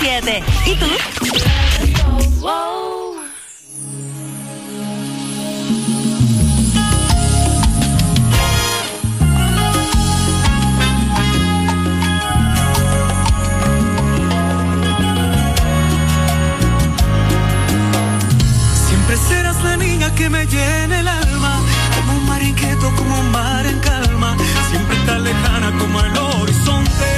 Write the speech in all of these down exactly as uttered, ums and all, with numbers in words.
siete. ¿Y tú? Wow. Siempre serás la niña que me llena el alma, como un mar inquieto, como un mar en calma, siempre tan lejana como el horizonte.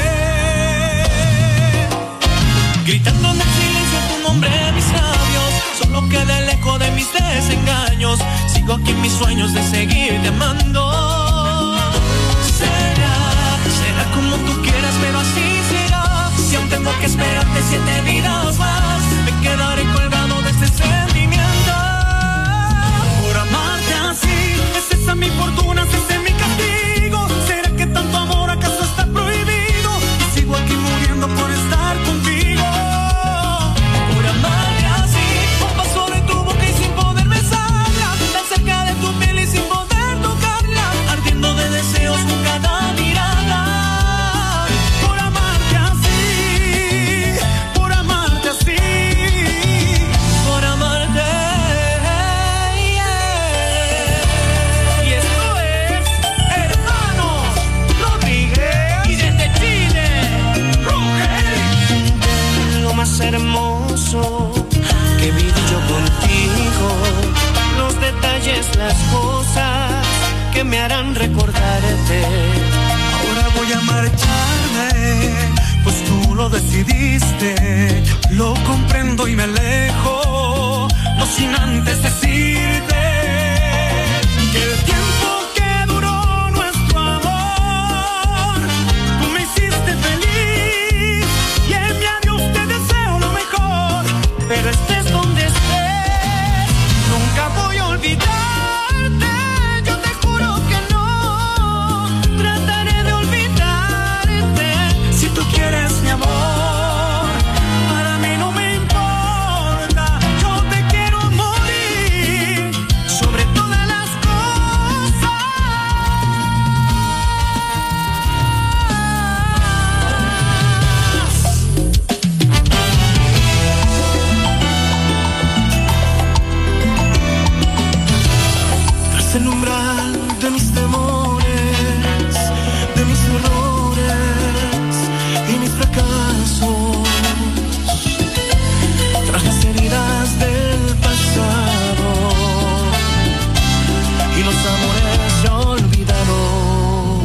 Gritando en el silencio tu nombre en mis labios, solo queda el eco de mis desengaños. Sigo aquí en mis sueños de seguirte amando. Será, será como tú quieras, pero así será. Si aún tengo que esperarte siete vidas más, me quedaré colgado de este sentimiento. Por amarte así, es esa mi fortuna, es ese mi castigo. ¿Será que tanto amor acaso está prohibido? Y sigo aquí muriendo por estar contigo. Hermoso que viví yo contigo, los detalles, las cosas que me harán recordarte. Ahora voy a marcharme, pues tú lo decidiste. Lo comprendo y me alejo, no sin antes decirte que el tiempo que duró nuestro amor, tú me hiciste feliz y en mi adiós te deseo lo mejor. Pero estés donde estés, nunca voy a olvidarte. Yo te juro que no, trataré de olvidarte. Si tú quieres mi amor, para mí no me importa. Yo te quiero morir sobre todas las cosas. Tras el umbral de mis temores, de mis errores y mis fracasos, tras las heridas del pasado y los amores ya olvidados,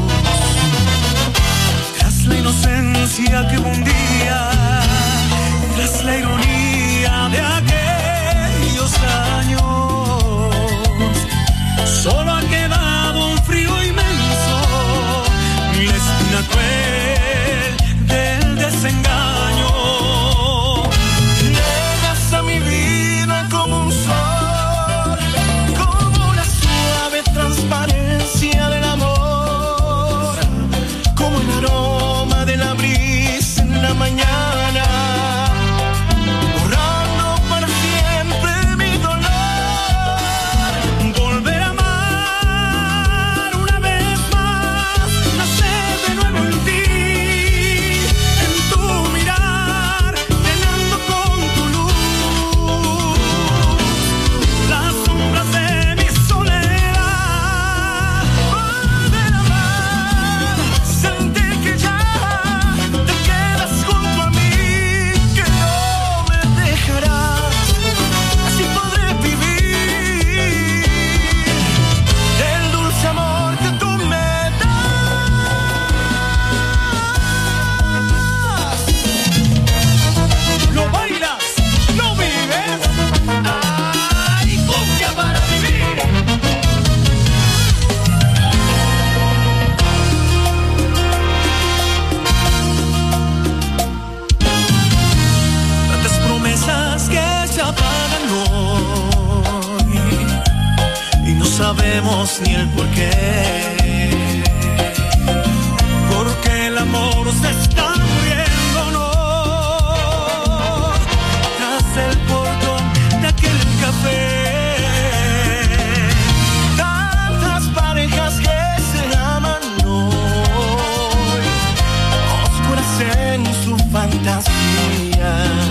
tras la inocencia que hubo un día, tras la ironía de aquellos años, solo ha quedado un frío inmenso, la espina cruel del desengaño. Llegas a mi vida como un sol, como una suave transparencia del amor, como el aroma de la brisa en la mañana, borrando para siempre mi dolor. Volver a amar una vez más, nacer de nuevo en ti, en tu mirar, llenando con tu luz las sombras de mi soledad. Volver a amar, sentir que ya te quedas junto a mí, que no me dejarás, así podré vivir del dulce amor que tú me das. Lo bailas, lo vives, ay, cumbia para vivir. Tantas promesas que se apagan hoy y no sabemos ni el porqué, porque el amor se está muriendo, no. Tras el portón de aquel café, tantas parejas que se aman hoy, oscuras en su fantasía.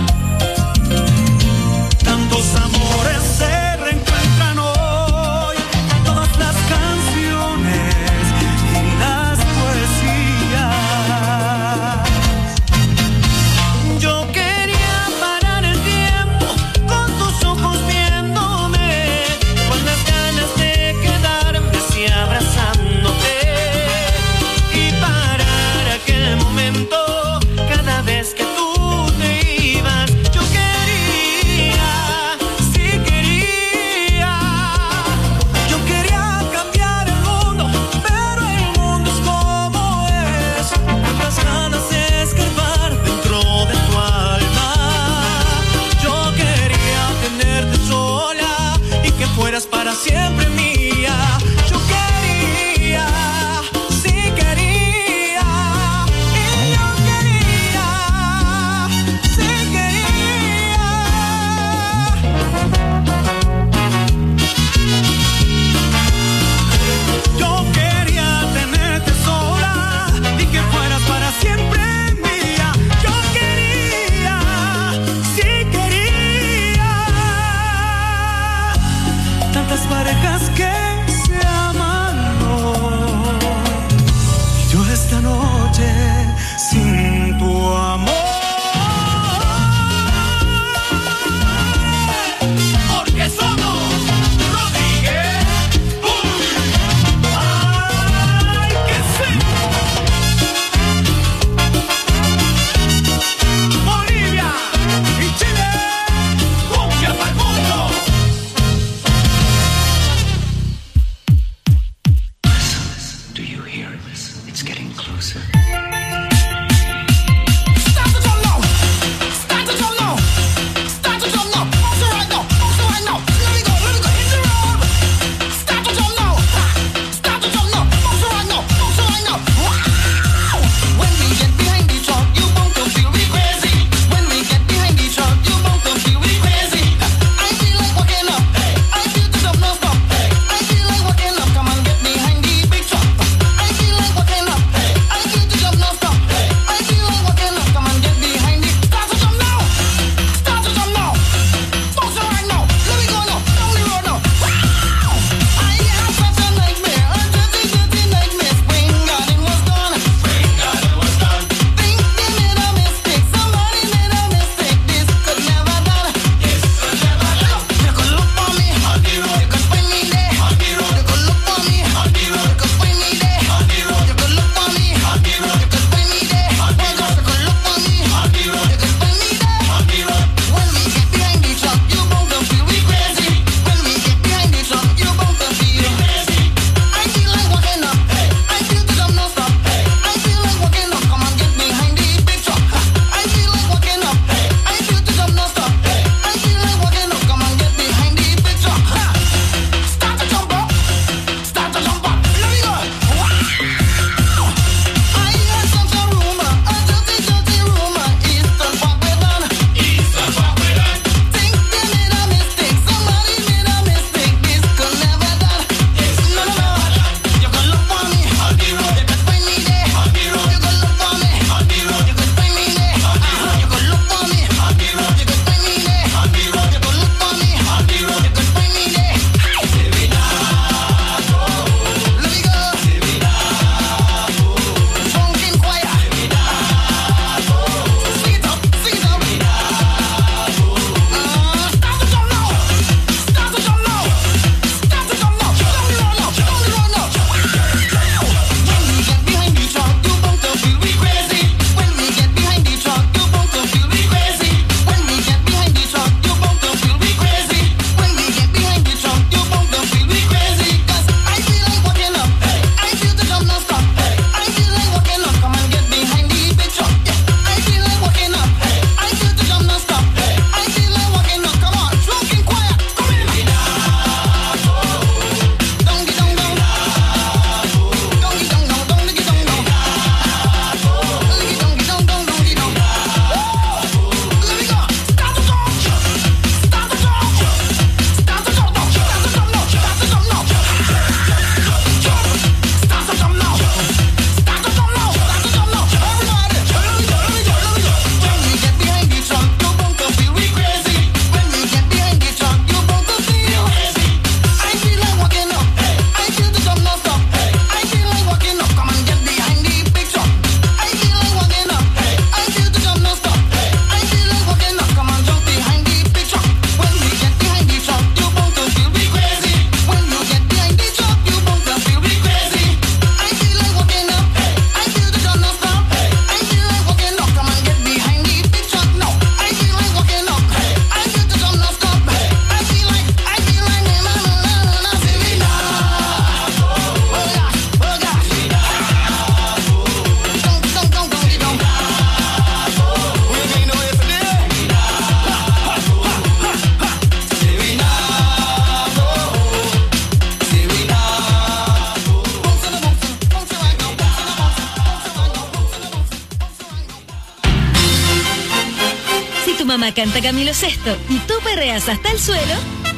tu mamá canta Camilo Sesto y tú perreas hasta el suelo,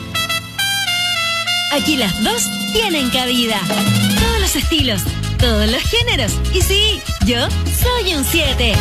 aquí las dos tienen cabida. Todos los estilos, todos los géneros. Y sí, yo soy un siete.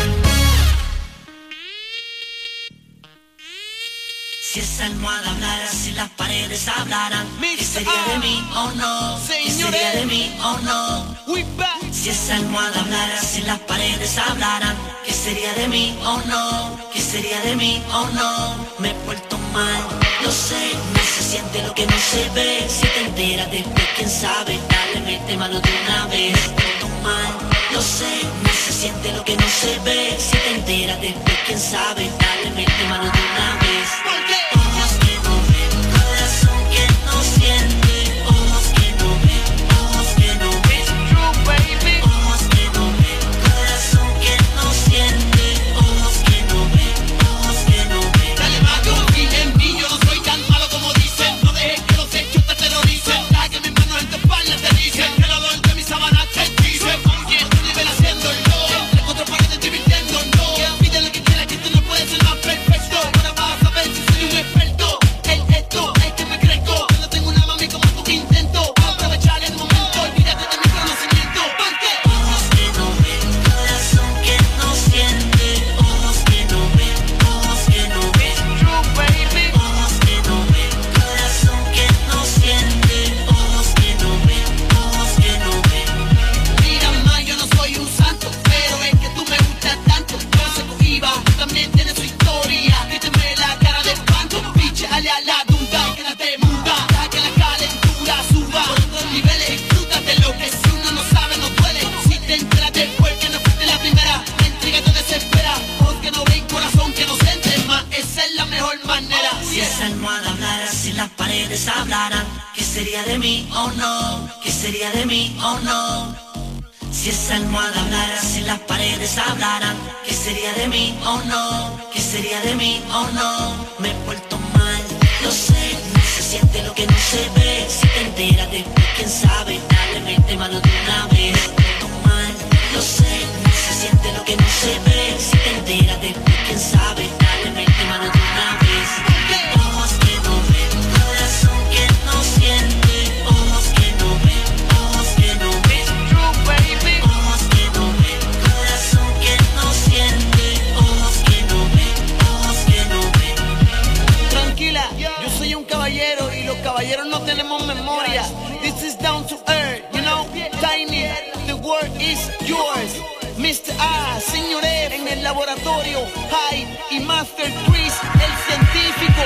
Si esa almohada hablara, si las paredes hablaran, ¿qué sería de mí o no? ¿Qué sería de mí o no? Si esa almohada hablara, si las paredes hablaran, ¿qué sería de mí o no? ¿Qué sería de mí o no? Me he vuelto mal, lo sé, no se siente lo que no se ve. Si te enteras después, quién sabe, dale, mete mano de una vez. Me he vuelto mal, lo sé, no se siente lo que no se ve. Si te enteras después, quién sabe, dale, mete mano de una vez. Ojos que no ven, corazón que no siente. Ojos que no ven, ojos que no ven. True, baby. Ojos que no ven, corazón que no siente. Ojos que no ven, ojos que no ven. Dale más, yo confío en mí, yo no soy tan malo como dicen. No dejes que los hechos te terroricen. Deja que mis manos en tu espalda te dicen. Que el olor de mis sábanas te dice. Oye, tu nivel haciéndolo. Entre cuatro paredes divirtiéndonos. Pide lo que quieras, que tú no puedes ser más perfecto. Ahora vas a ver si soy un experto. El esto es que me crezco. Yo no tengo una mami como tú intento. Aprovechar el momento, olvídate de mi conocimiento. Porque ojos que no ven, corazón que no siente. Ojos que no ven, ojos que no ven. True, baby. Ojos que no ven, corazón que no siente. Ojos que no ven, ojos que no ven. Mira, ma, yo no soy un santo, pero es que tú me gustas tanto. Yo sé que iba, tú también tienes su historia. Quítame la cara de espanto, pinche ale a la duda. Quédate muda, deja que la calentura suba. Por otros niveles, disfrútate lo que si uno no sabe no duele. Si te enteras después que no fuiste la primera, la intriga te desespera. Ojos que no ven, corazón que no siente más. Esa es la mejor manera. Si esa almohada hablara, si las paredes hablaran, ¿qué sería de mí o no? ¿Qué sería de mí o no? Si esa almohada hablara, si las paredes hablaran, ¿qué sería de mí o no? ¿Qué sería de mí o no? Me he vuelto mal, lo sé, no se siente lo que no se ve. Si te enteras después, quién sabe, dale, mete mano de una vez. Me he vuelto mal, lo sé, no se siente lo que no se ve. Si te enteras después, quién sabe, dale, mete mano de una vez. Ojos que no ven, corazón que no siente. Ojos que no ven, ojos que no ven. True, baby. Ojos que no ven, corazón que no siente. Ojos que no ven, ojos que no ven. Tranquila, yo soy un caballero y los caballeros no tenemos memoria. This is down to earth, you know, Tiny, the world is yours. mister A, señor F, en el laboratorio, Hyde y Master Chris, el científico.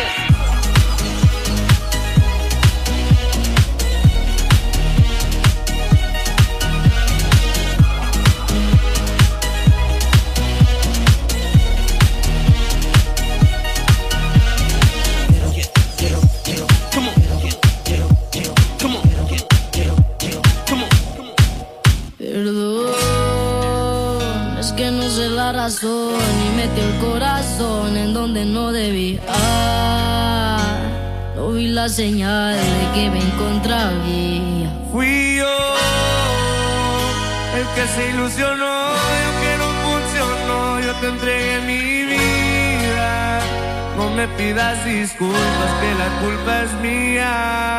Perdón, es que no sé la razón y metí el corazón en donde no debía. No vi la señal de que me encontraba. Fui yo el que se ilusionó y aunque no funcionó, yo te entregué mi vida. No me pidas disculpas, que la culpa es mía.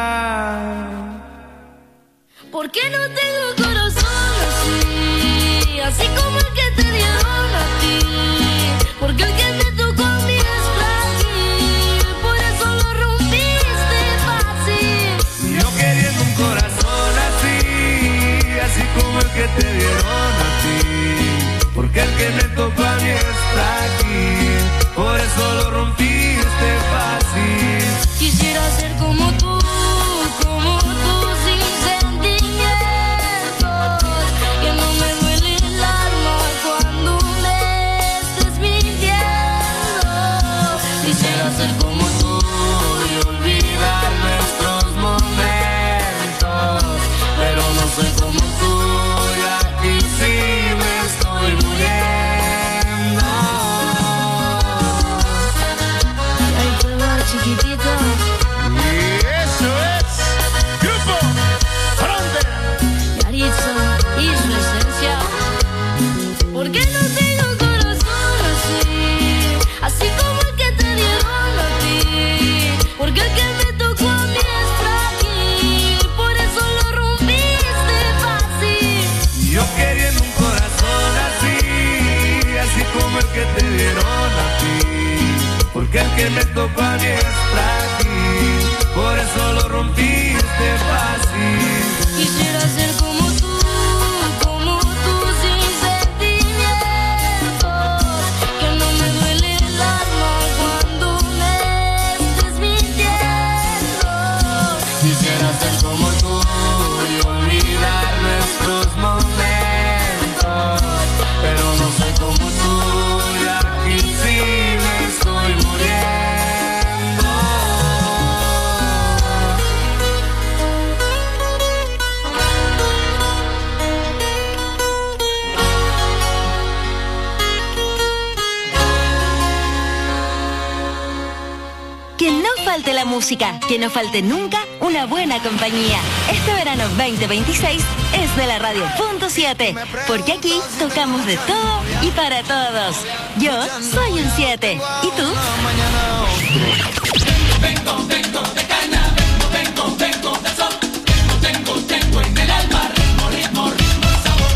¿Por qué no tengo corazón así? Así como el que te dieron a ti. Porque el que me tocó a mí es frágil. Por eso lo rompiste fácil. Yo queriendo un corazón así, así como el que te dieron a ti. Porque el que me tocó a mí es frágil. Por eso lo rompiste fácil. Quisiera ser como tú, como tú. Ser como tú y olvidar nuestros momentos, pero no soy como tú y aquí sí me estoy muriendo. Ahí te va, chiquitito. Y eso es Grupo Frontera. Yaritza y su esencia. ¿Por qué no tengo corazón así? Así como el que te porque el que me tocó a mí es frágil, por eso lo rompiste fácil. Quisiera ser como tú, como tú sin sentimientos, que no me duele el alma cuando me estés mintiendo. Quisiera ser como tú y olvidar nuestros momentos, pero no soy como tú y aquí sí me estoy muriendo. Que no falte la música, que no falte nunca una buena compañía. Este verano veinte veintiséis es de la Radio Punto siete, porque aquí tocamos de todo y para todos. Yo soy un siete, ¿y tú? Vengo, vengo de cana, vengo, vengo, vengo de sol, tengo, tengo, tengo en el alma ritmo, ritmo, ritmo, sabor.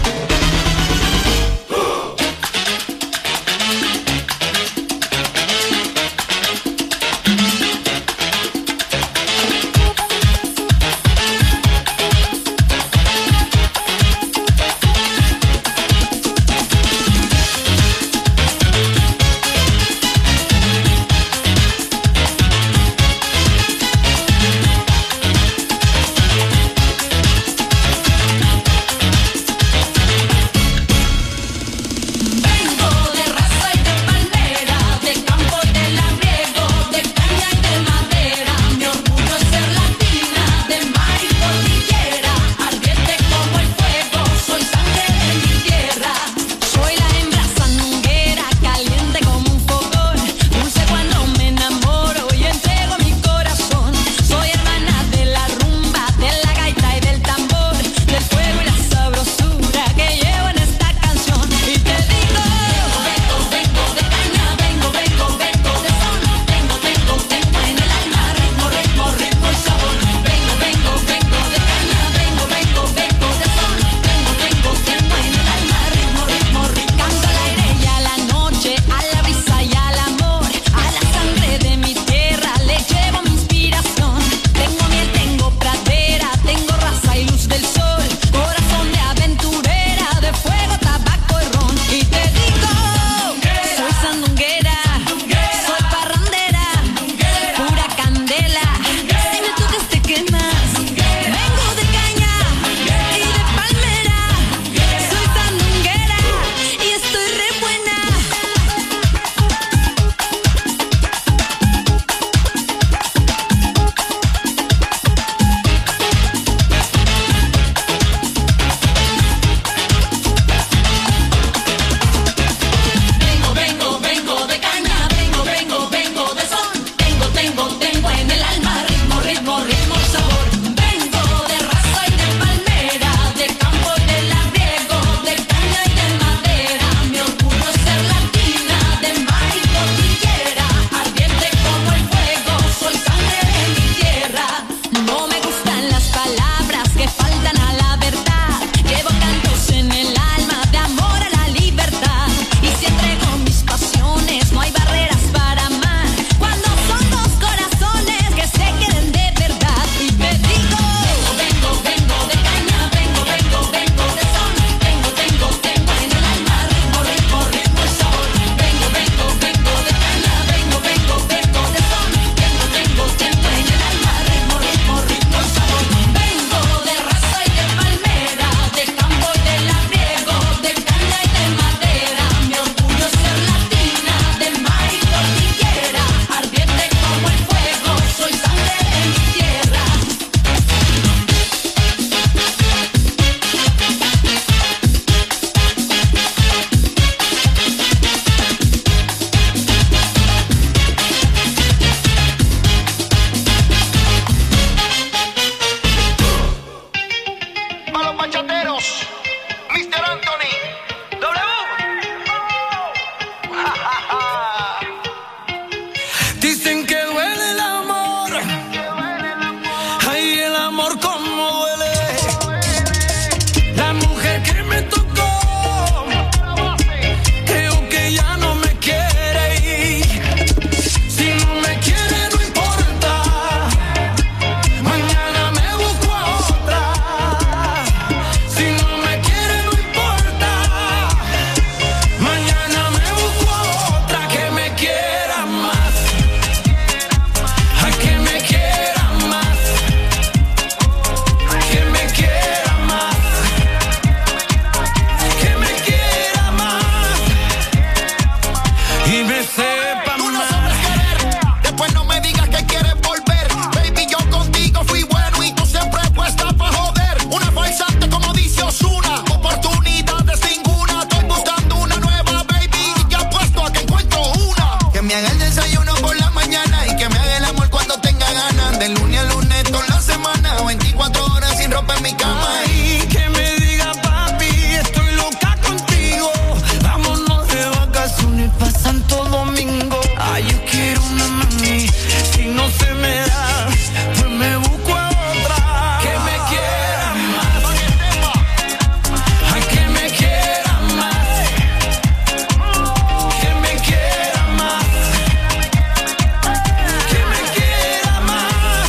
me haga el desayuno por la mañana y que me haga el amor cuando tenga ganas. De lunes a lunes toda la semana, veinticuatro horas sin ropa en mi cama. Ay, que me diga papi, estoy loca contigo. Vámonos de vacaciones pa' Santo Domingo. Ay, yo quiero una mami, si no se me da, pues me busco a otra. Que me quiera más. Ay, que me quiera más. Que me quiera más. Que me quiera más.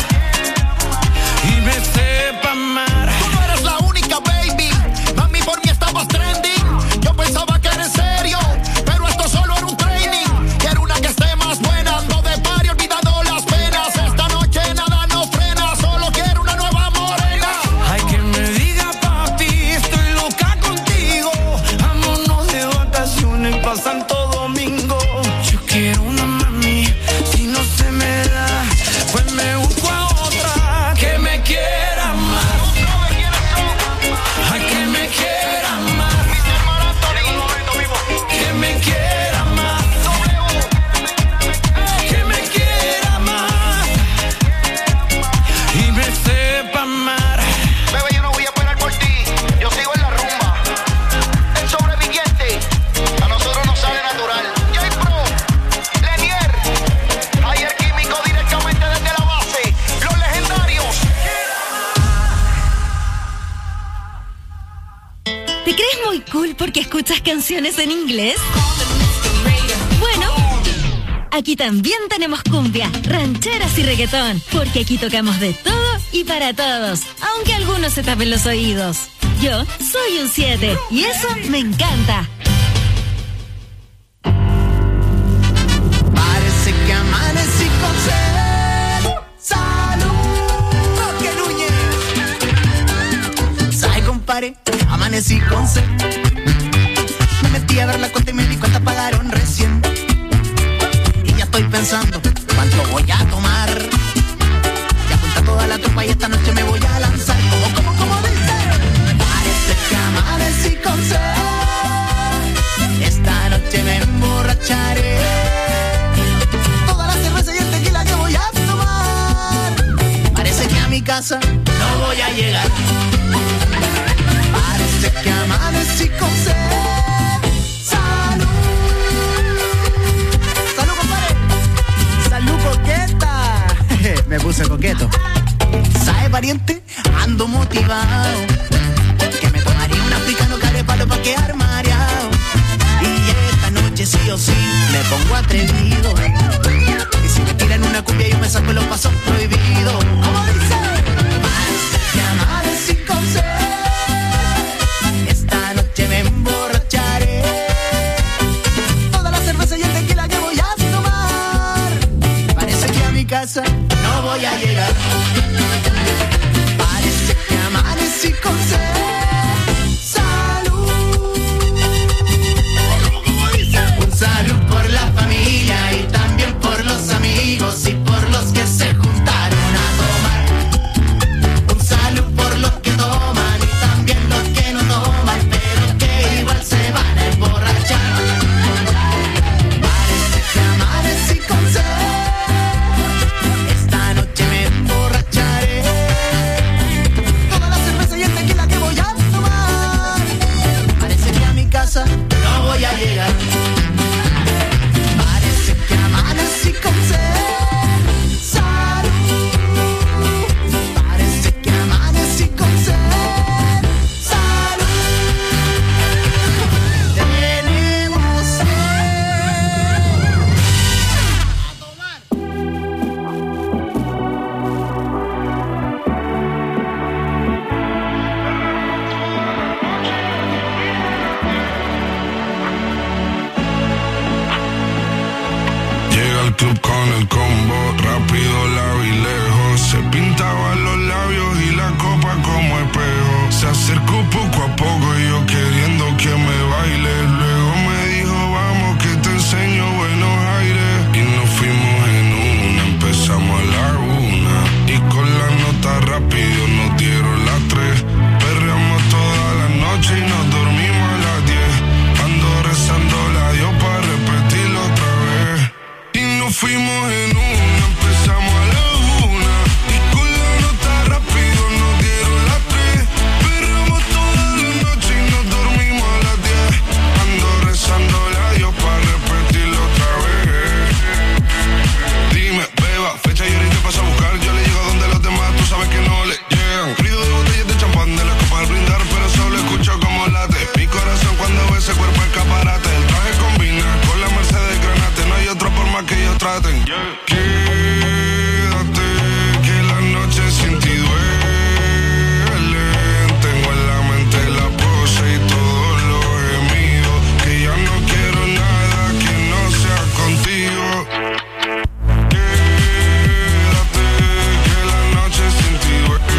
Y me sepa amar. Tú no eres la única, baby. Mami, por mí estabas trending. Yo pensaba que era en serio, pero esto solo era un training. Quiero una que esté más buena, ando de party olvidando las penas. Esta noche nada nos frena, solo quiero una nueva morena. Ay, que me diga papi, estoy loca contigo. Vámonos de vacaciones pa' Santo Domingo. Yo quiero una mami, si no se me da, pues me busco a otra. Que me quiera más. Ay, que me quiera más. Que me quiera más. Que me quiera más. Y me sepa amar. Bebé, yo no voy a esperar por ti, yo sigo en la rumba. El sobreviviente, a nosotros nos sale natural. J-Pro, Lenier, Ayer Químico directamente desde la base. Los legendarios. ¿Te crees muy cool porque escuchas canciones en inglés? Bueno, aquí también tenemos cumbia, rancheras y reggaetón, porque aquí tocamos de todo y para todos, aunque algunos se tapen los oídos. Yo soy un siete y eso me encanta. Parece que amanecí con sed. Salud, que Núñez. ¿Sabe, compadre? Amanecí con sed. Me metí a ver la cuenta y me di cuenta pagaron recién. Y ya estoy pensando cuánto voy a tomar. Ya junta toda la tropa y esta noche me voy a lanzar. Como, como, como dice. Parece que amanecí con sed. Esta noche me emborracharé. Toda la cerveza y el tequila que voy a tomar. Parece que a mi casa no voy a llegar. Parece que amanecí con sed. Salud. Salud, compadre. Salud, coqueta. Me puse coqueto. ¿Sabe, pariente? Ando motivado. Que me tomaría un africano carepalo pa' quedar mareado. Y esta noche sí o sí me pongo atrevido. Y si me tiran una cumbia yo me saco los pasos prohibidos. ¿Cómo dice? Parece que amanecí con sed. Esta noche me emborracharé. Toda la cerveza y el tequila que voy a tomar. Parece que a mi casa no voy a llegar. Parece que amanecí con sed. Salud por la familia y también por los amigos y por los que se juntaron a tomar. Un salud por los que toman y también los que no toman, pero que igual se van a emborrachar. Parece que amanecí con sed. Esta noche me emborracharé. Toda la cerveza y el tequila que voy a tomar. Parece que a mi casa no voy a llegar. Amanecí con sed. Salud. Parece que amanecí con sed. Salud. Tenemos sed. A tomar. Llega al club con el combo, rápido la vi lejos. Se pintaban los labios y la copa como espejo. Se acercó poco a poco y yo queriendo que me baile. Luego me dijo vamos que te enseño buenos aires. Y nos fuimos en una, empezamos a la una. Y con la nota rápido nos dieron las tres. Perreamos toda la noche y nos dormimos a las diez. Ando rezando la Dios para repetirlo otra vez. fuimos en una, empezamos a la una y con la nota rápido nos dieron las tres. Perramos toda la noche y nos dormimos a las diez. Ando rezándole a Dios para repetirlo otra vez. Dime, beba, fecha y ahorita paso a buscar. Yo le llego donde los demás, tú sabes que no le llegan. Ruido de botellas de champán de la copa al brindar, pero solo escucho como late mi corazón cuando ve ese cuerpo escaparate. El traje combina con la Mercedes Granate, no hay otra forma que ellos traten. Quédate, que la noche sin ti duele. Tengo en la mente la pose y todos los gemidos, que ya no quiero nada que no sea contigo. Quédate, que la noche sin ti duele.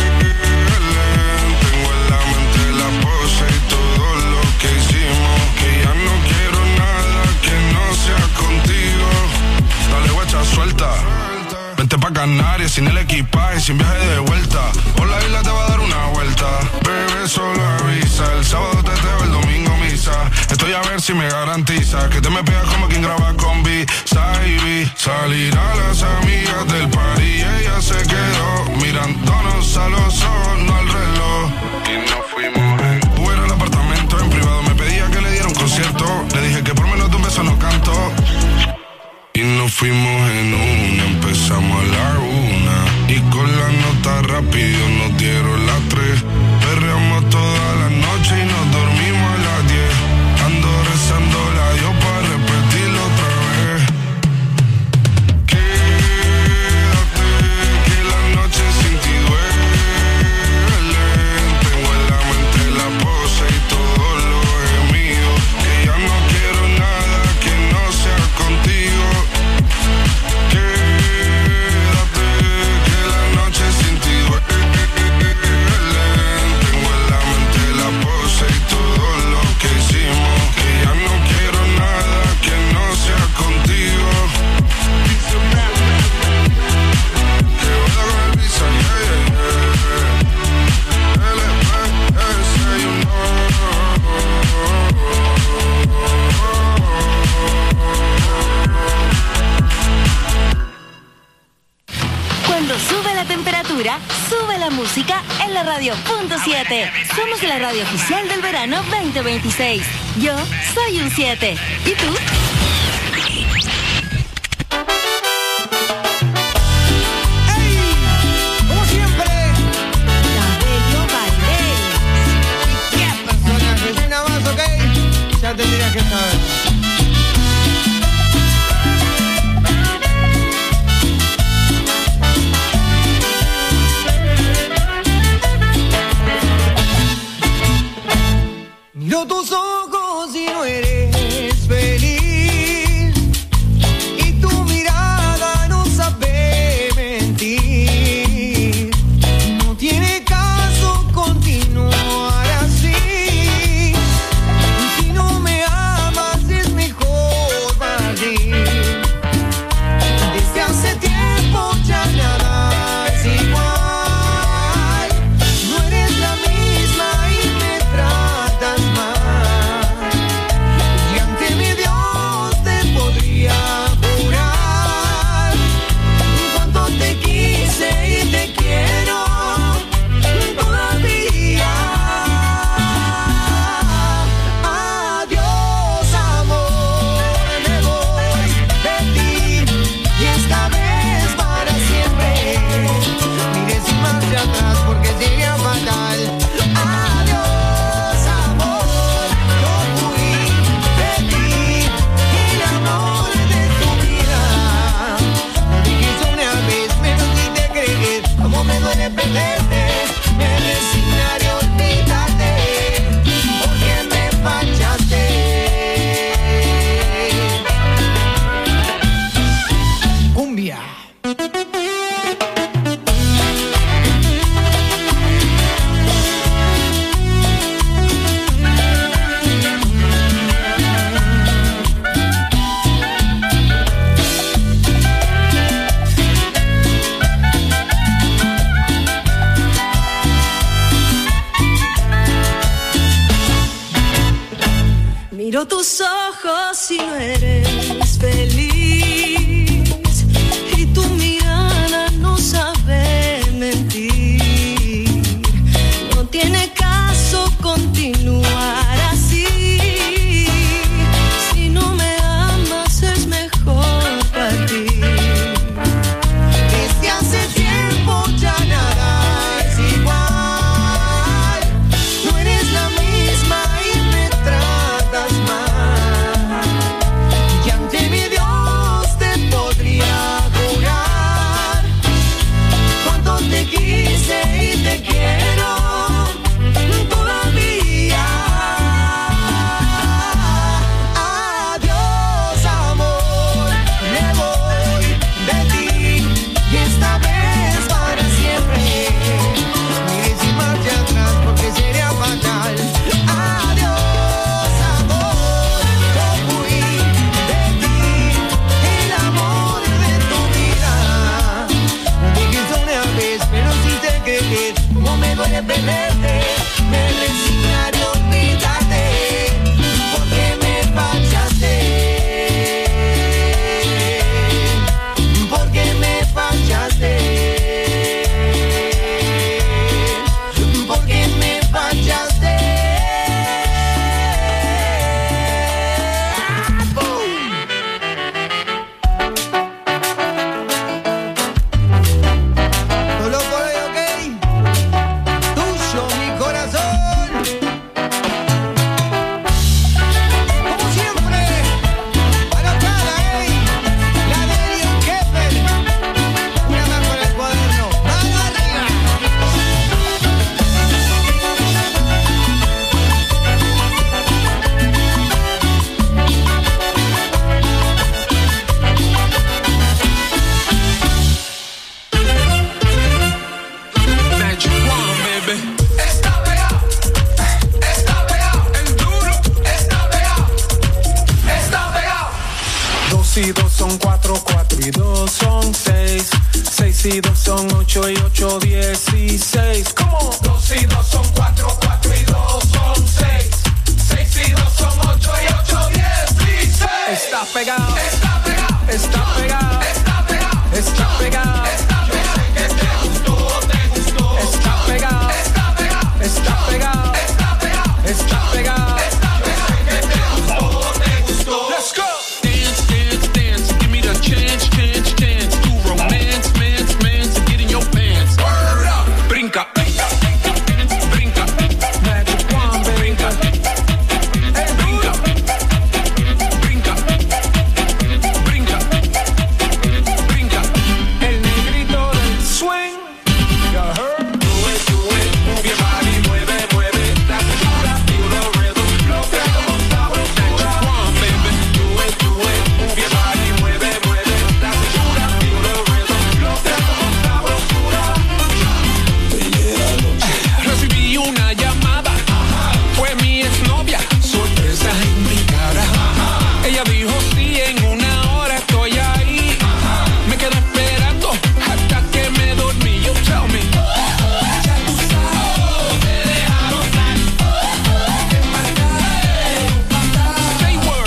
Tengo en la mente la pose y todo lo que hicimos, que ya no quiero nada que no sea contigo. Dale guacha, suelta. Vente pa' Canarias sin el equipaje, sin viaje de vuelta. Por la isla te va a dar una vuelta. Bebé, solo avisa. El sábado teteo, el domingo misa. Estoy a ver si me garantiza que te me pegas como quien graba con B. Saibi. Salir a las amigas del party y ella se quedó mirándonos a los ojos, no al reloj. Y nos fuimos en Uber al apartamento en privado. Me pedía que le diera un concierto. Le dije que por menos de un beso no canto. Y nos fuimos en una, empezamos a la una y con la nota rápido nos dieron las tres. Perreamos toda la noche y nos dormimos a las diez. Ando rezándola a Dios para repetirlo otra vez. Quédate, que la noche sin ti duele. Tengo en la mente la pose y todos los gemidos, que ya no quiero nada que no sea contigo. Quédate, que la noche sin ti duele. Tengo en la mente la pose y todo lo que hicimos, que ya no quiero nada que no sea contigo. Que vaya con el visa, yeah, yeah, yeah. L P S, you know. Cuando sube la temperatura, sube la música en la radio punto siete. Somos la radio oficial del verano veinte veintiséis. Yo soy un siete. ¿Y tú? Como siempre, La Bello Valdés. ¿qué personas? Regina más, ok? Ya tendrías que saber. Miro tus ojos y no eres feliz, y tu mirada no sabe mentir. No tiene caso continuar así. Si no me amas es mejor partir. Desde hace tiempo ya nada es igual. No eres la misma y me tratas mal. Y ante mi Dios te podría jurar cuánto te quise y te quiero todavía. Adiós, amor, me voy de ti y esta vez para siempre. Mire sin marcha atrás porque sería fatal. Adiós, amor, yo fui de ti y el amor de tu vida. Te dije una vez, pero si te crees como me duele perderte. Me resignaré a olvidarte porque me fallaste. Cumbia. Miro tus ojos y no eres feliz, Dos y dos son cuatro, cuatro y dos son seis. Seis y dos son ocho y ocho dieciséis. ¿Cómo? Dos y dos son cuatro, cuatro y dos son seis. Seis y dos son ocho y ocho dieciséis. Está pegado, está pegado, está pegado, está pegado, está pegado. Está pegado, que te gustó, te gustó. Está pegado, está pegado, está pegado, está pegado, está pegado. Está pegado, que te gustó, te gustó. Let's go. Dance, dance, dance. Give me the chance, chance, chance to romance, mance, mance, and get in your pants. Word up, brinca, brinca, brinca, brinca. Magic Wand, brinca, hey, brinca, brinca, brinca, brinca. El negrito del swing. You heard? Do it, do it, move your body, mueve, mueve. La cintura, feel the rhythm, lo que como sabrosura. One, baby, do it, do it, move your body, mueve, mueve. La cintura, feel the rhythm, lo que como sabrosura. Recibí una llamada, fue mi exnovia, sorpresa en mi cara. Ella dijo sí, en una hora estoy ahí. Me quedé esperando hasta que me dormí. You tell me. Say word.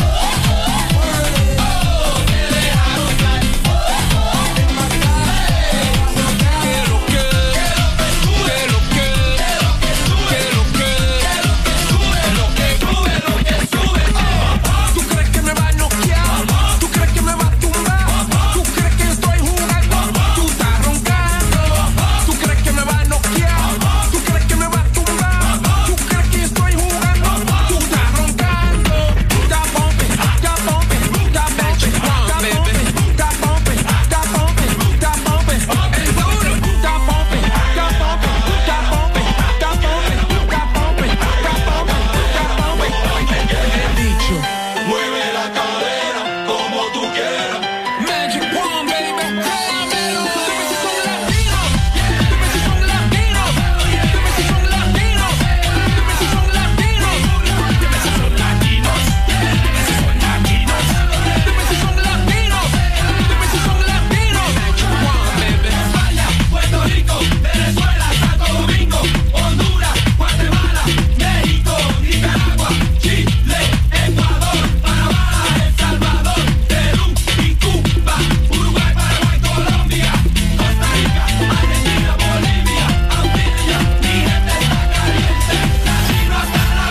Que lo que, que lo que, que lo que, lo que sube, lo que sube. ¿Tú crees que me va a noquear? ¿Tú crees que me va a tumbar? ¿Tú crees que estoy jugando? Tú estás roncando. ¿Tú crees que me va a noquear? ¿Tú crees que me va a tumbar? ¿Tú crees que estoy jugando? Tú estás roncando. Está bumping, está bumping, está bumping, está bumping, está bumping, está bumping, está bumping. Es duro. Está bumping, está bumping, está bumping, está bumping, está bumping, está bumping, está bumping. He dicho. Mueve la cadera como tú quieras. Magic Wand, baby. Dime si son latinos. Dime si son latinos. Dime si son latinos. Dime si son latinos. Dime si son latinos. Dime si son latinos. Dime si son latinos. Dime si son latinos. Magic Wand, baby. España, Puerto Rico, Venezuela, Santo Domingo, Honduras, Guatemala, México, Nicaragua, Chile, Ecuador, Panamá, El Salvador, Perú y Cuba, Uruguay, Paraguay, Colombia, Costa Rica, Argentina, Bolivia, Antillas, mi gente está caliente, latino hasta la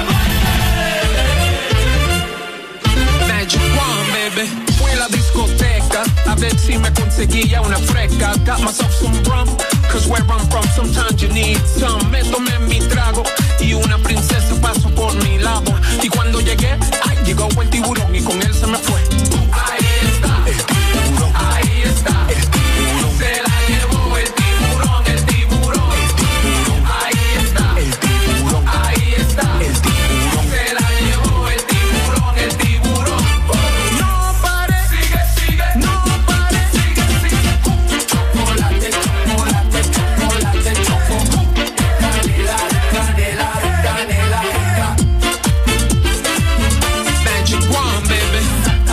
muerte. Magic Wand, baby. Fui a la discoteca a ver si me conseguía una fresca. Got myself some rum, cause where I'm from sometimes you need some. Me tomé mi trago y una princesa pasó por mi lado. Y cuando llegué, ay, llegó el tiburón y con él se me fue. Ahí está, ahí está, se la llevó el tiburón, el tiburón. Ahí está, ahí está, se la llevó el tiburón, el tiburón. No pare, sigue, sigue, no pare, sigue, sigue. Chocolate, chocolate, chocolate, choco. Canela, canela, canela. Magic Wand, baby.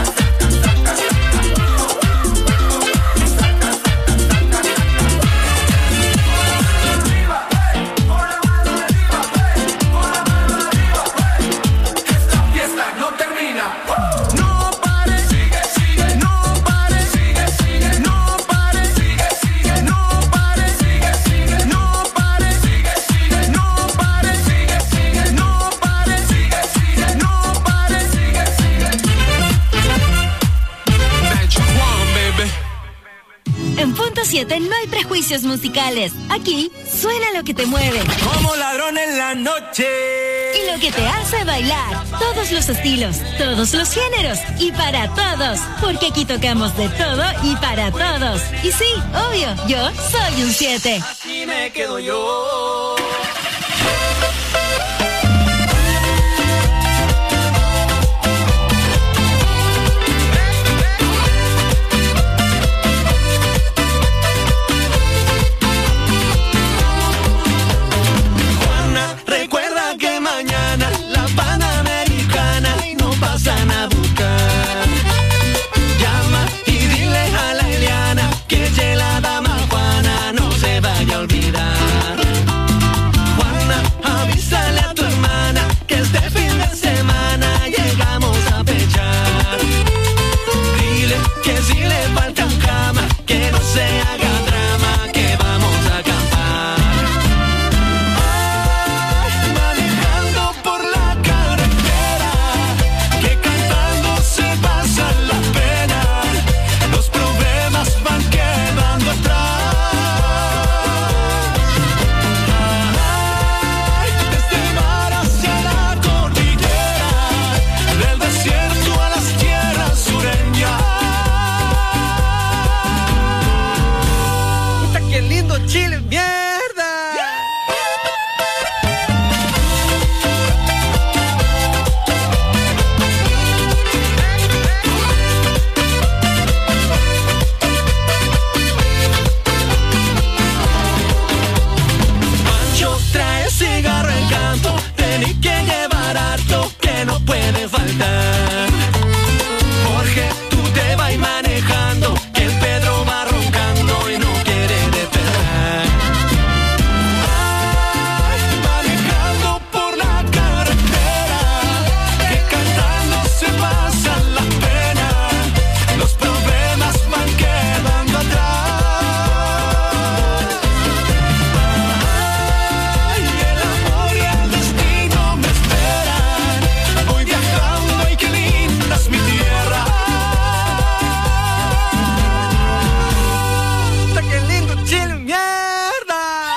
Esta fiesta no termina. No pare, sigue, sigue, no pare, sigue, sigue, no pare, sigue, sigue, no pare, sigue, sigue, no pare, sigue, sigue, no pare, sigue, sigue, no pare, sigue, sigue, no pare, sigue, sigue. Magic Wand, baby. En Punto siete no hay prejuicios musicales. Aquí suena lo que te mueve Como ladrón en la noche. y lo que te hace bailar. Todos los estilos, todos los géneros y para todos. Porque aquí tocamos de todo y para todos. Y sí, obvio, yo soy un siete. Así me quedo yo. Juana, recuerda que mañana la Panamericana no pasan a buscar. Ya que si le falta un cama, que no se haga drama, que vamos a acampar. Ay, manejando por la carretera, que cantando se pasa la pena, los problemas van quedando atrás. Chile, mierda. Pancho trae cigarro en canto, tenés que llevar harto que no puede faltar. Jorge, tú te vas manejando, que el Pedro va roncando y no quiere despertar. Ay, manejando por la carretera, que cantando se pasan las penas, los problemas van quedando atrás. Ay, el amor y el destino me esperan, voy viajando y qué linda es mi tierra. Qué lindo Chile, mierda.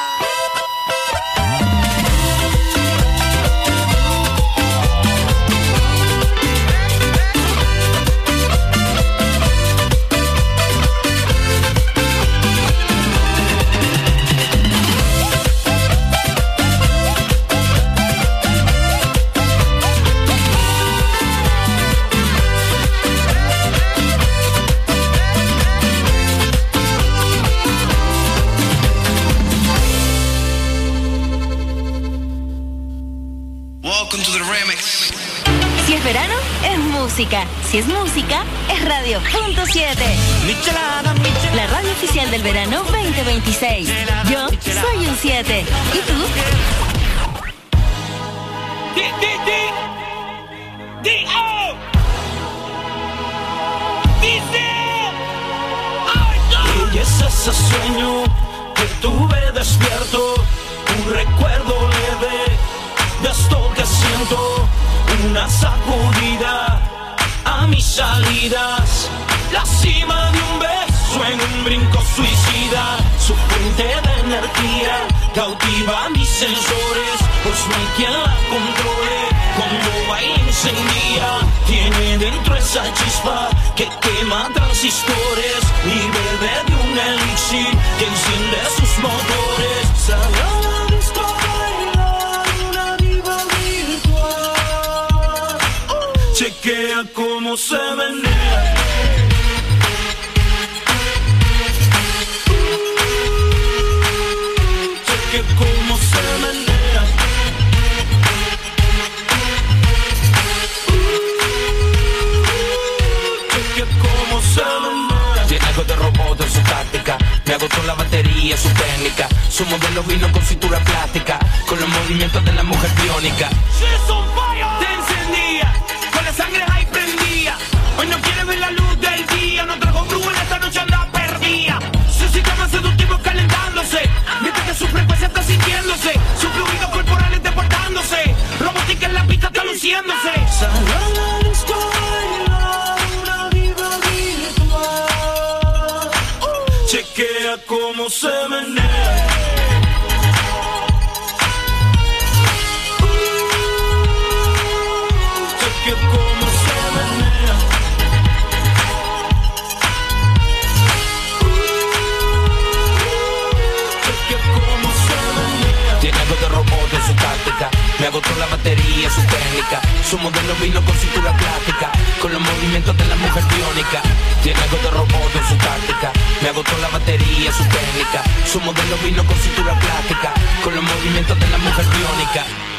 Welcome to the remix. Si es verano, es música. Si es música, es Radio Punto siete. Michelada, michelada. La radio oficial del verano veinte veintiséis. Yo soy un siete. ¿Y tú? Di, di, di. Di, oh. Dice. Ay, no. Y es ese sueño que tuve despierto, un recuerdo leve de esto que siento, una sacudida a mis salidas, la cima de un beso en un brinco suicida, su fuente de energía cautiva mis sensores, pues no hay quien la controle, como baila encendida, tiene dentro esa chispa que quema transistores y bebe de un elixir que enciende sus motores. Salió a la disco a bailar una diva virtual, chequea cómo se menea. Cómo se menea. Cheque cómo se menea. Tiene algo de robot en su táctica, me agotó la batería, su técnica. Su modelo vino con cintura plástica, con los movimientos de la mujer biónica. She's on fire. Te encendía, con la sangre ahí prendía. Hoy no quiere ver la luz del día, no trajo brujo en esta noche anda perdida. Su sistema seductivo calentándose, mientras que su frecuencia está sintiéndose, sus fluidos corporales deportándose, robótica en la pista está luciéndose. Salió a la disco a bailar una diva virtual, chequea cómo se menea. Chequea cómo se menea. Tiene algo de robot en su táctica, me agotó la batería, su técnica. Su modelo vino con cintura plástica, con los movimientos de la mujer biónica. Tiene algo de robot en su táctica, me agotó la batería, su técnica. Su modelo vino con cintura plástica, con los movimientos de la mujer biónica.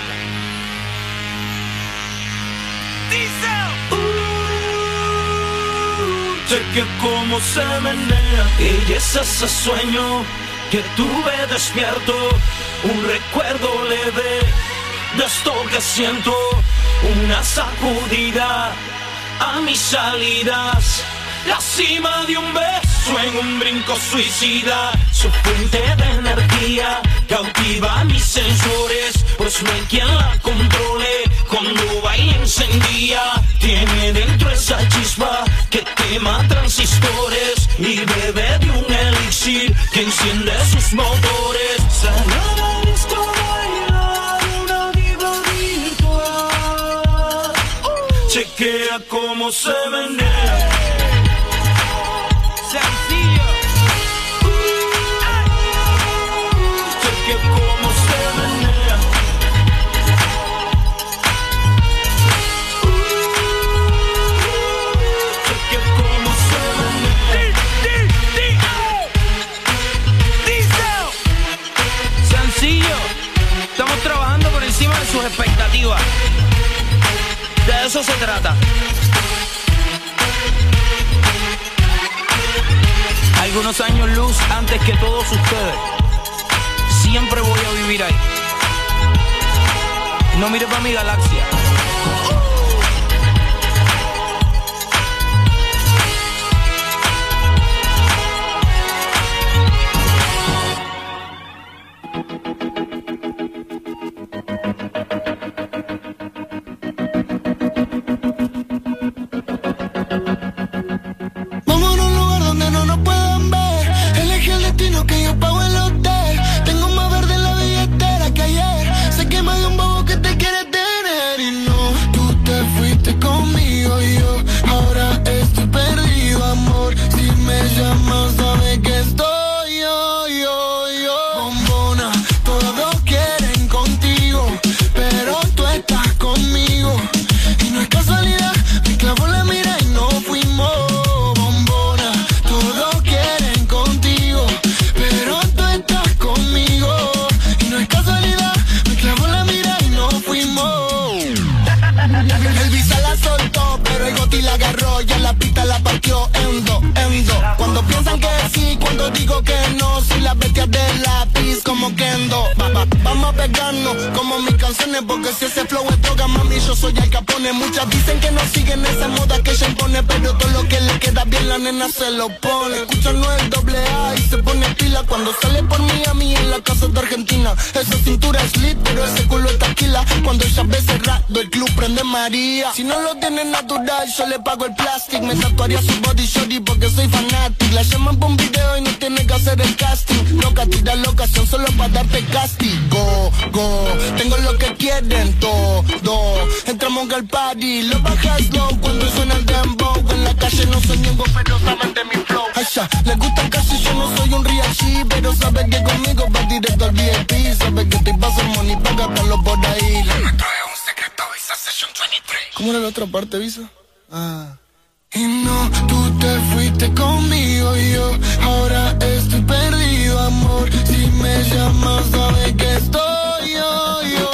Cheque cómo se menea. Y es ese sueño que tuve despierto, un recuerdo leve de esto que siento, una sacudida a mis salidas, La cima de un beso en un brinco suicida, su fuente de energía cautiva mis sensores, pues no hay quien la controle. Cuando baila encendía, tiene dentro esa chispa que quema transistores y bebe de un elixir que enciende sus motores. Salir al disco, bailar una diva virtual. Chequea cómo se menea. Sencillo. Chequea cómo se menea. Chequea cómo se menea. Sencillo. Estamos trabajando por encima de sus expectativas. De eso se trata. Algunos años luz antes que todos ustedes. Siempre voy a vivir ahí. No mires para mi galaxia. Porque si ese flow es droga, mami, yo soy Al Capone. Muchas dicen que no siguen esa moda que ella impone, pero todo lo que le queda bien la nena se lo pone. Escucha no es doble A y se pone pila cuando sale por Miami en la casa de Argentina. Esa cintura es lit, pero ese culo es taquila. Cuando ella ve cerrado el club prende María. Si no lo tiene natural, yo le pago el plastic. Me tatuaría su body shorty porque soy fanatic. La llaman por un video y no tiene que hacer el casting. Loca, tira la ocasión solo para darte castigo. Go, tengo lo que quieren todo. Entramos al party, lo bajas low cuando suena el dembow. En la calle no soy ñengo, pero saben de mi flow. Asha, les gusta casi, yo no soy un real G, pero saben que conmigo va directo al V I P. Saben que te paso el money, paga palo por ahí. Le meto es un secreto, Visa Session veintitrés. ¿Cómo era la otra parte, Visa? Ah. Y no, tú te fuiste conmigo y yo ahora estoy perdido, amor. Si me llamas, sabes que estoy yo, yo.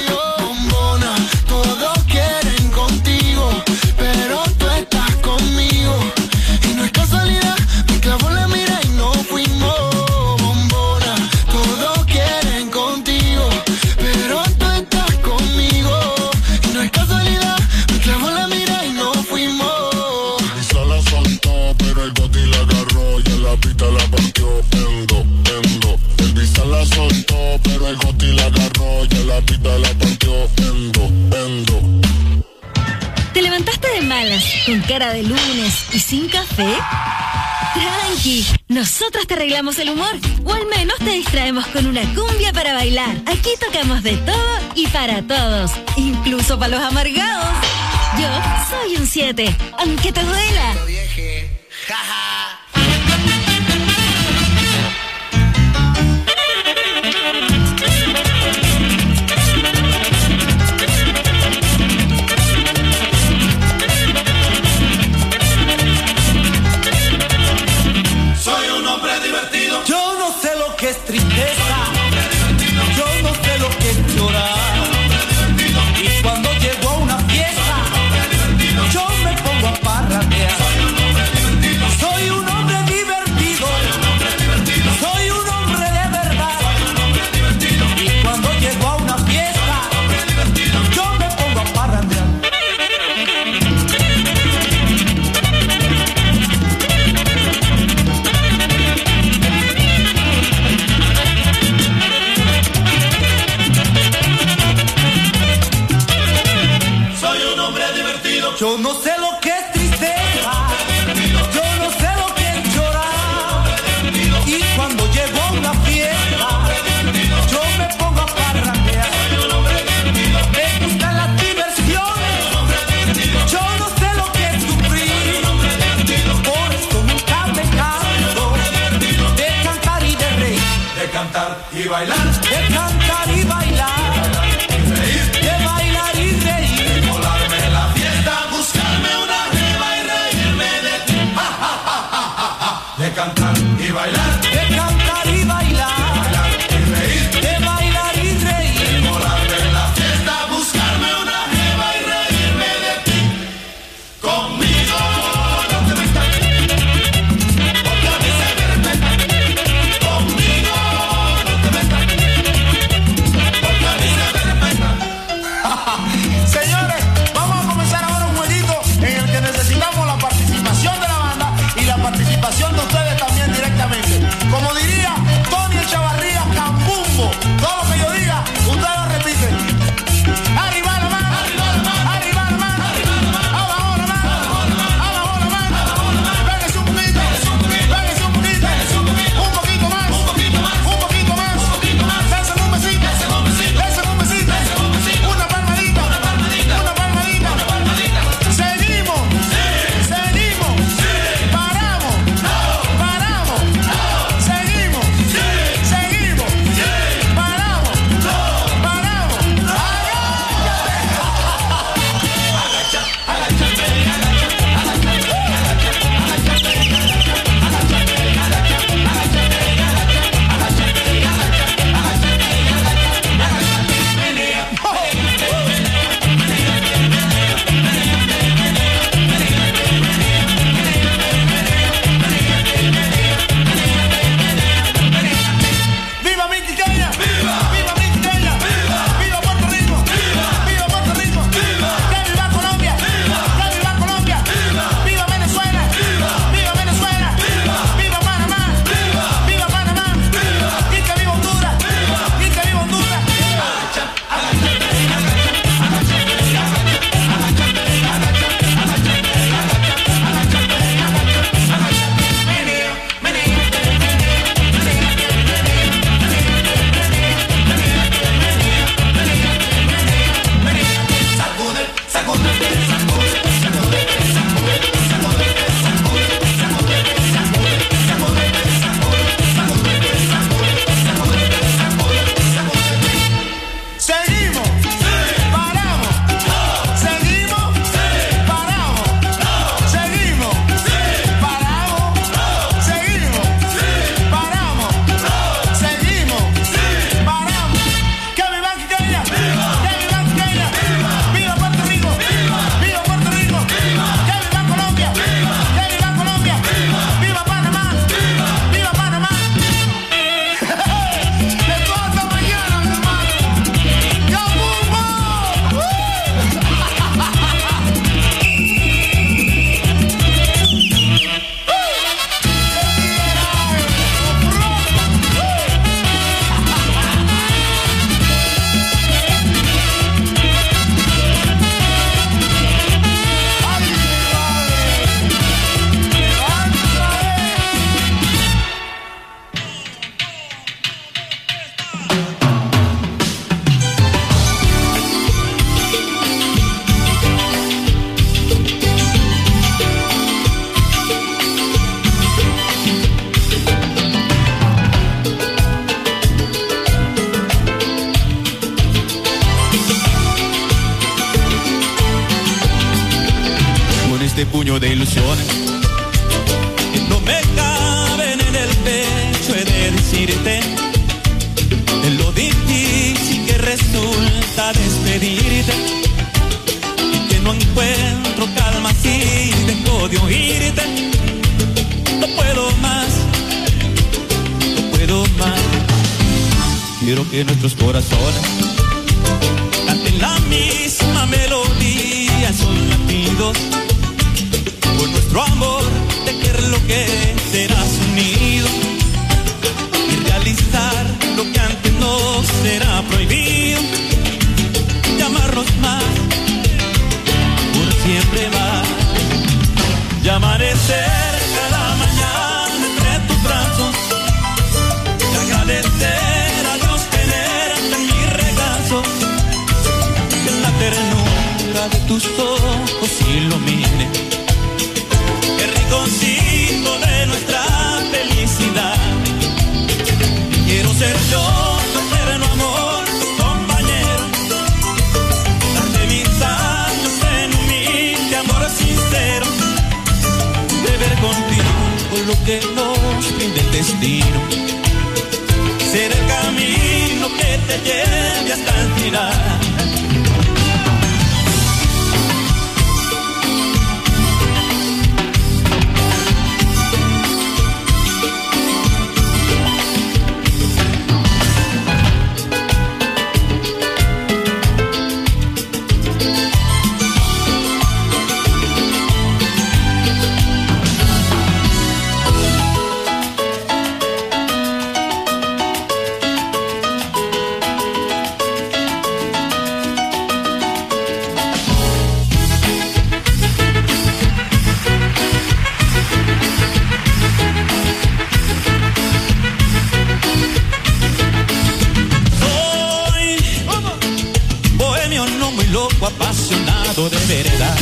¿Te levantaste de malas, con cara de lunes y sin café? Tranqui, nosotros te arreglamos el humor, o al menos te distraemos con una cumbia para bailar. Aquí tocamos de todo y para todos, incluso para los amargados. Yo soy un siete, aunque te duela. Yo no sé lo que es tristeza, yo no sé lo que es llorar. Y cuando llego a una fiesta, yo me pongo a parrandear. Soy un hombre divertido, soy un hombre de verdad. Y cuando llego a una fiesta, yo me pongo a parrandear. bailar, de cantar y bailar, de reír, de bailar y reír, de volarme la fiesta, buscarme una jeva y reírme de ti. Ja, ja, ja, ja, ja, ja. De cantar y bailar, de cantar y bailar, de bailar y reír, de bailar y reír, de volarme la fiesta, buscarme una jeva y reírme de ti. Conmigo no te metas, porque a mí se me respeta. Conmigo no te metas, porque a mí se me respeta. Señores, vamos a comenzar ahora un jueguito en el que necesitamos la participación de la banda y la participación de ustedes también directamente. Como diría Tony Echavarría, Cambumbo, todo lo que yo diga, ustedes lo repiten. Arriba la mano, arriba la mano, arriba la mano, abajo la mano, abajo la mano, pégase un poquito, pégase un poquito, un poquito más, un poquito más, un poquito más, dense un besito, dense un besito, una palmadita, una palmadita, seguimos, seguimos, paramos, paramos, seguimos, seguimos, paramos, paramos, ¡viva mi Quiqueya! ¡Viva! ¡Viva mi Quiqueya! ¡Viva! ¡Viva Puerto Rico! ¡Viva! ¡Viva Puerto Rico! ¡Viva! ¡Que viva Colombia! ¡Viva! ¡Que viva Colombia! ¡Viva! ¡Viva Venezuela! ¡Viva! ¡Viva Venezuela! ¡Viva! ¡Viva Panamá! ¡Viva! ¡Viva Panamá! ¡Viva! ¡Y que viva Honduras! ¡Viva! ¡Y que viva Honduras! Seguimos, paramos, seguimos, paramos, seguimos, paramos, seguimos, paramos, seguimos, paramos. ¡Que viva Quiqueya! ¡Que viva Quiqueya! ¡Viva Puerto Rico! ¡Viva Puerto Rico! ¡Que viva Colombia! ¡Que viva Colombia! ¡Viva Panamá! ¡Viva Panamá! De toda esta mañana, mi hermano. ¡Cambumbo! Con este puño de ilusiones que no me caben en el pecho, he de decirte de lo difícil que resulta despedirte, y que no encuentro calma si dejo de oírte. No puedo más, no puedo más. Quiero que nuestros corazones canten la misma melodía en sus latidos. Por nuestro amor tejerlo que serás unido y realizar lo que antes nos será prohibido, y amarnos más, por siempre más, y amanecer cada mañana entre tus brazos, y agradecer a Dios tenerte en mi regazo, que la ternura de tus ojos ilumine el rinconcito de nuestra felicidad. Quiero ser yo lo que nos brinde el destino. Será el camino que te lleve hasta el final. Apasionado de verdad.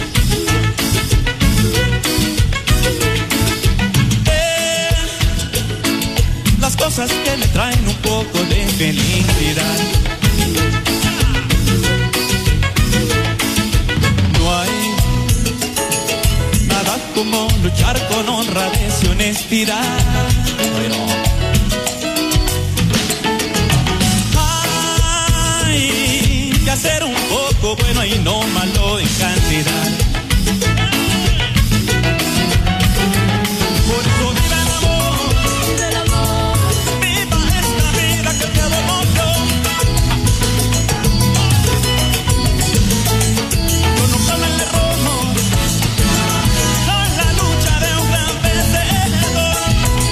Eh, las cosas que me traen un poco de felicidad. No hay nada como luchar con honradez y honestidad. Bueno. Hacer un poco bueno y no malo en cantidad. Por eso viva el amor, viva el amor, viva esta vida que te mucho. Con un plan de rojo, con la lucha de un gran vencedor.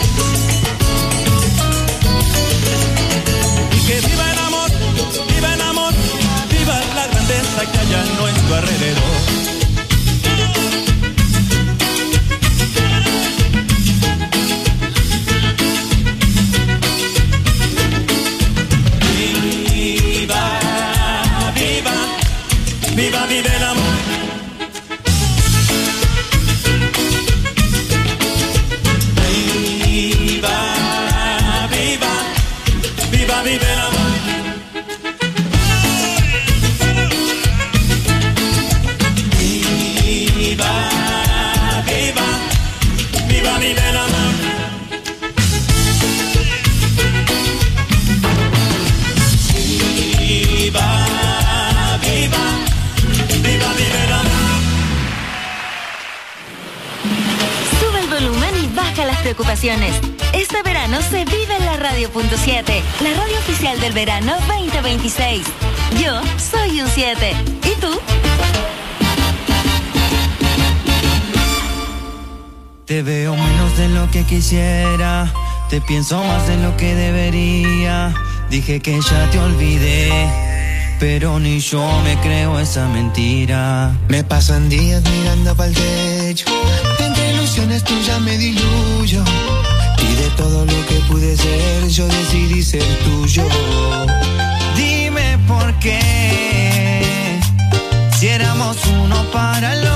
Y que viva el amor, viva el amor, la grandeza que hay a nuestro alrededor. Viva, viva, viva, viva el amor. Viva, viva, viva, viva el amor. Preocupaciones. Este verano se vive en la radio punto siete, la radio oficial del verano veinte veintiséis. Yo soy un siete. ¿Y tú? Te veo menos de lo que quisiera, te pienso más de lo que debería. Dije que ya te olvidé, pero ni yo me creo esa mentira. Me pasan días mirando para el techo, entre ilusiones tuyas me diluyo. Y de todo lo que pude ser, yo decidí ser tuyo. Dime por qué, si éramos uno para el otro.